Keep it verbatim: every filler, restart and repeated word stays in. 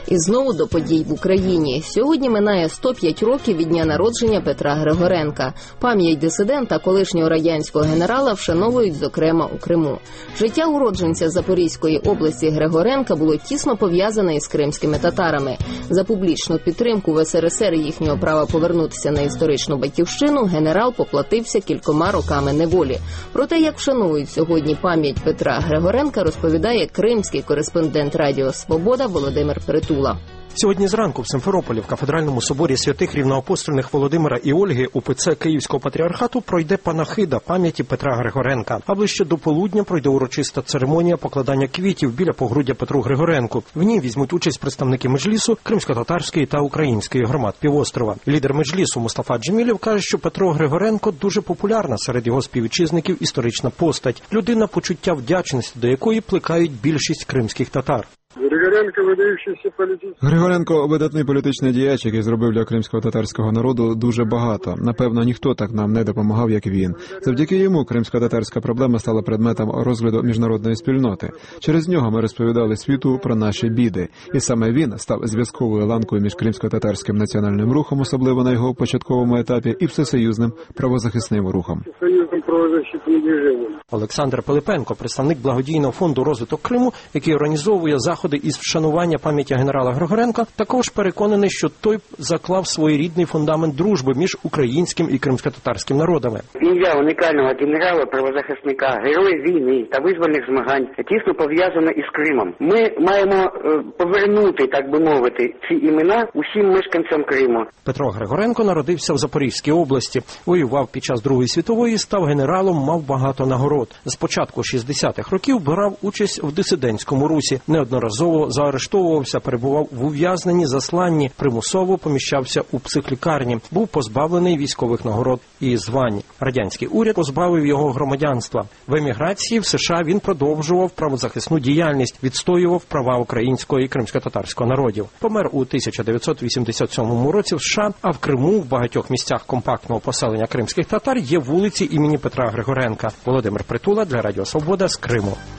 І знову до подій в Україні. Сьогодні минає сто п'ять років від дня народження Петра Григоренка. Пам'ять дисидента, колишнього радянського генерала, вшановують, зокрема, у Криму. Життя уродженця Запорізької області Григоренка було тісно пов'язане із кримськими татарами. За публічну підтримку в ес ер ес ер їхнього права повернутися на історичну батьківщину генерал поплатився кількома роками неволі. Про те, як вшановують сьогодні пам'ять Петра Григоренка, розповідає кримський кореспондент Радіо Свобода Володимир Притула. Сьогодні зранку в Симферополі в кафедральному соборі святих рівноапостольних Володимира і Ольги УПЦ Київського патріархату пройде панахида пам'яті Петра Григоренка. А ближче до полудня пройде урочиста церемонія покладання квітів біля погруддя Петру Григоренку. В ній візьмуть участь представники Меджлісу, кримсько-татарської та української громад півострова. Лідер Меджлісу Мустафа Джемілєв каже, що Петро Григоренко дуже популярна серед його співвітчизників історична постать. Людина, почуття вдячності до якої плекають більшість кримських татар. Григоренко – видаючийся політичний. Григоренко – видатний політичний діяч, який зробив для кримського татарського народу дуже багато. Напевно, ніхто так нам не допомагав, як він. Завдяки йому кримсько-татарська проблема стала предметом розгляду міжнародної спільноти. Через нього ми розповідали світу про наші біди. І саме він став зв'язковою ланкою між кримсько-татарським національним рухом, особливо на його початковому етапі, і всесоюзним правозахисним рухом. Олександр Пилипенко, представник благодійного фонду «Розвиток Криму», який організовує заходи із вшанування пам'яті генерала Григоренка, також переконаний, що той заклав своєрідний фундамент дружби між українським і кримсько-татарським народами. Ім'я унікального генерала, правозахисника, героя війни та визвольних змагань тісно пов'язане із Кримом. Ми маємо повернути, так би мовити, ці імена усім мешканцям Криму. Петро Григоренко народився в Запорізькій області, воював під час Другої світової, став генералом, мав багато нагород. З початку шістдесятих років брав участь в дисидентському русі, неодноразово заарештовувався, перебував в ув'язненні, засланні, примусово поміщався у психлікарні, був позбавлений військових нагород і звань. Радянський уряд позбавив його громадянства. В еміграції в США він продовжував правозахисну діяльність, відстоював права українського і кримсько-татарського народів. Помер у тисяча дев'ятсот вісімдесят сьомому році в США, а в Криму в багатьох місцях компактного поселення кримських татар є вулиці імені Петра Григоренка. Володимир Притула для Радіо Свобода з Криму.